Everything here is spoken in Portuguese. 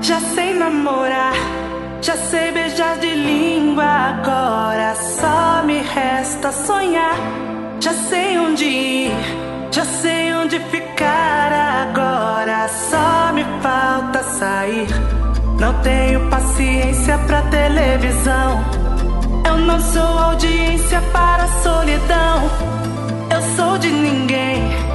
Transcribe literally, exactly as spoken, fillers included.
Já sei namorar, já sei beijar de língua. Agora só me resta sonhar. Já sei onde ir, já sei onde ficar. Agora só me falta sair. Não tenho paciência pra televisão. Eu não sou audiência para a solidão. Eu sou de ninguém,